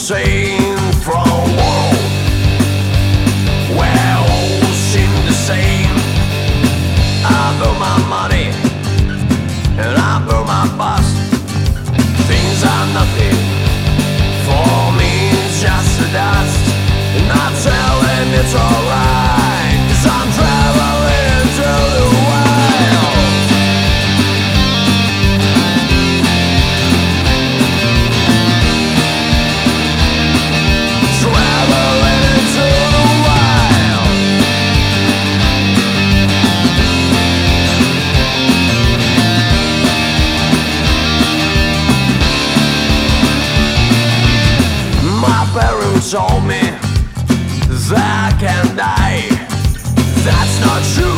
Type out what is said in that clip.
insane from a world where all seem the same. I burn my money and I burn my past. Things are nothing for me, it's just a dust. And I tell him it's alright, 'cause I'm traveling into the wild. Traveling into the wild. My parents told me that I can die. That's not true.